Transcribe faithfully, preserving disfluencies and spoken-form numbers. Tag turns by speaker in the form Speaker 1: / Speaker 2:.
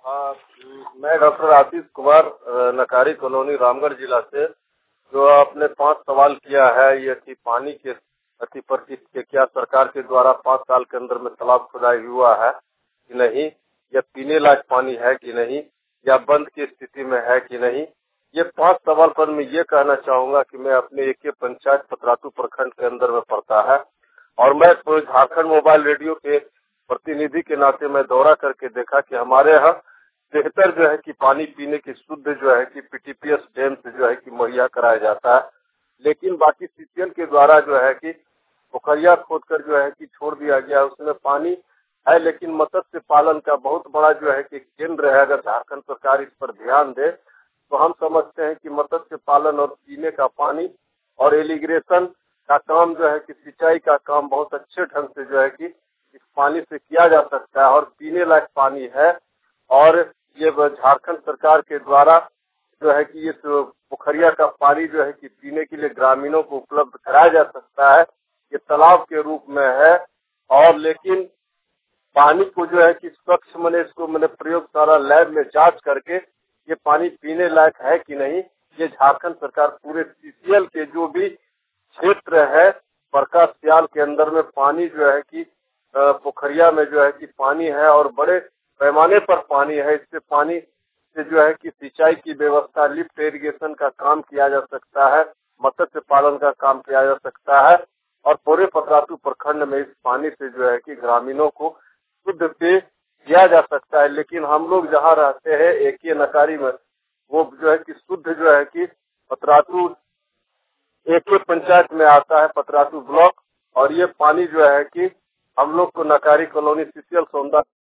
Speaker 1: हाँ, मैं डॉक्टर आशीष कुमार नकारी कॉलोनी रामगढ़ जिला से। जो आपने पांच सवाल किया है ये कि पानी के अति पर के क्या सरकार के द्वारा पाँच साल के अंदर में तालाब खुदाई हुआ है कि नहीं, या पीने लायक पानी है कि नहीं, या बंद की स्थिति में है कि नहीं। ये पांच सवाल पर मैं ये कहना चाहूंगा कि मैं अपने एक पंचायत पतरातू प्रखंड के अंदर में पड़ता है और मैं झारखंड मोबाइल रेडियो के प्रतिनिधि के नाते मैं दौरा करके देखा कि हमारे यहाँ बेहतर जो है कि पानी पीने की शुद्ध जो है कि पीटीपीएस डैम से जो है कि मुहैया कराया जाता है, लेकिन बाकी सीसीएल के द्वारा जो है कि पोखरिया खोदकर जो है कि छोड़ दिया गया। उसमें पानी है लेकिन मत्स्य पालन का बहुत बड़ा जो है कि केंद्र है। अगर झारखंड सरकार इस पर ध्यान दे तो हम समझते हैं कि मत्स्य पालन और पीने का पानी और एलिग्रेशन का काम जो है कि सिंचाई का काम बहुत अच्छे ढंग से जो है कि इस पानी से किया जा सकता है और पीने लायक पानी है। और ये झारखंड सरकार के द्वारा जो है कि ये पोखरिया का पानी जो है कि पीने के लिए ग्रामीणों को उपलब्ध कराया जा सकता है, ये तालाब के रूप में है। और लेकिन पानी को जो है कि स्वच्छ मैंने इसको मैंने प्रयोगशाला लैब में जांच करके ये पानी पीने लायक है कि नहीं, ये झारखंड सरकार पूरे सीसीएल के जो भी क्षेत्र है प्रकाश सियाल के अंदर में पानी जो है कि पोखरिया में जो है कि पानी है और बड़े पैमाने पर पानी है। इससे पानी से जो है कि सिंचाई की व्यवस्था, लिफ्ट इरिगेशन का काम किया जा सकता है, मत्स्य पालन का काम किया जा सकता है और पूरे पतरातू प्रखंड में इस पानी से जो है कि ग्रामीणों को शुद्ध पेय किया जा सकता है। लेकिन हम लोग जहाँ रहते हैं एक ही नकारी में, वो जो है कि शुद्ध जो है कि पतरातू एक ही पंचायत में आता है, पतरातू ब्लॉक, और ये पानी जो है कि हम लोग को नकारी कॉलोनी सीसीएल सौंदा